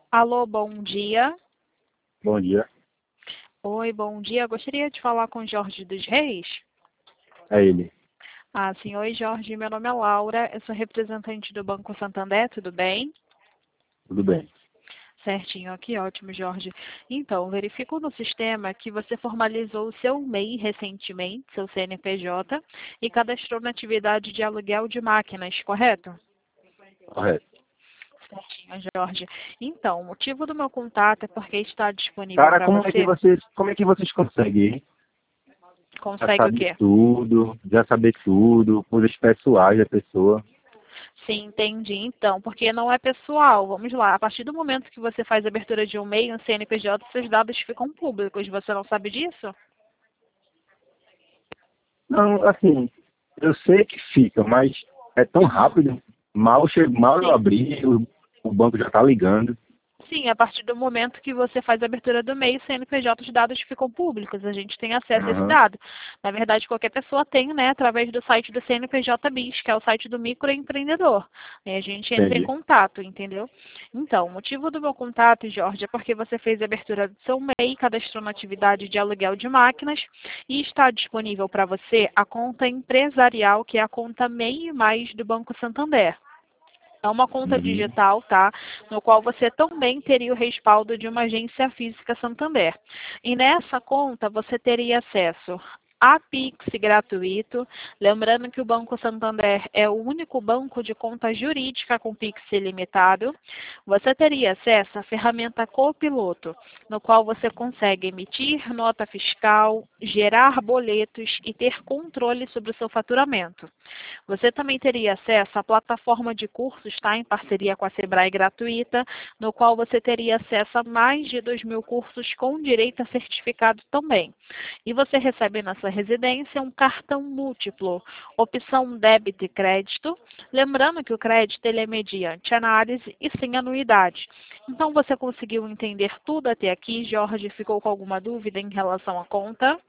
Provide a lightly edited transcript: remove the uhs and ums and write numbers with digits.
Alô, bom dia. Bom dia, Oi, bom dia. Gostaria de falar com Jorge dos Reis. é ele. Sim, oi Jorge, meu nome é Laura, eu sou representante do Banco Santander, tudo bem? Tudo bem. Certinho aqui, ótimo, Jorge. Então, verifico no sistema que você formalizou o seu MEI recentemente, seu CNPJ, e cadastrou na atividade de aluguel de máquinas, correto? Correto. Certinho, Jorge. Então, o motivo do meu contato é porque está disponível Cara, para você. como é que vocês conseguem, hein? Já Consegue o saber quê? tudo, coisas pessoais da pessoa. Sim, entendi. Então, porque não é pessoal. Vamos lá. A partir do momento que você faz a abertura de um MEI, um CNPJ, seus dados ficam públicos. Você não sabe disso? Não, assim, eu sei que fica, mas é tão Uhum. rápido. Mal eu Sim. abri, o banco já tá ligando. Sim, a partir do momento que você faz a abertura do MEI, o CNPJ, os dados ficam públicos, a gente tem acesso a esse Aham, dado. Na verdade, qualquer pessoa tem, né, através do site do CNPJ BIS, que é o site do microempreendedor. E a gente entra em entendi. contato, entendeu? Então, o motivo do meu contato, Jorge, é porque você fez a abertura do seu MEI, cadastrou na atividade de aluguel de máquinas e está disponível para você a conta empresarial, que é a conta MEI mais do Banco Santander. É uma conta Uhum, digital, tá? No qual você também teria o respaldo de uma agência física Santander. E nessa conta você teria acesso a Pix gratuito. Lembrando que o Banco Santander é o único banco de conta jurídica com Pix ilimitado. Você teria acesso à ferramenta Copiloto, no qual você consegue emitir nota fiscal, gerar boletos e ter controle sobre o seu faturamento. Você também teria acesso à plataforma de cursos, tá? Em parceria com a Sebrae gratuita, no qual você teria acesso a mais de 2.000 cursos com direito a certificado também. E você recebe na sua residência um cartão múltiplo, opção débito e crédito. Lembrando que o crédito ele é mediante análise e sem anuidade. Então você conseguiu entender tudo até aqui, Jorge? Ficou com alguma dúvida em relação à conta?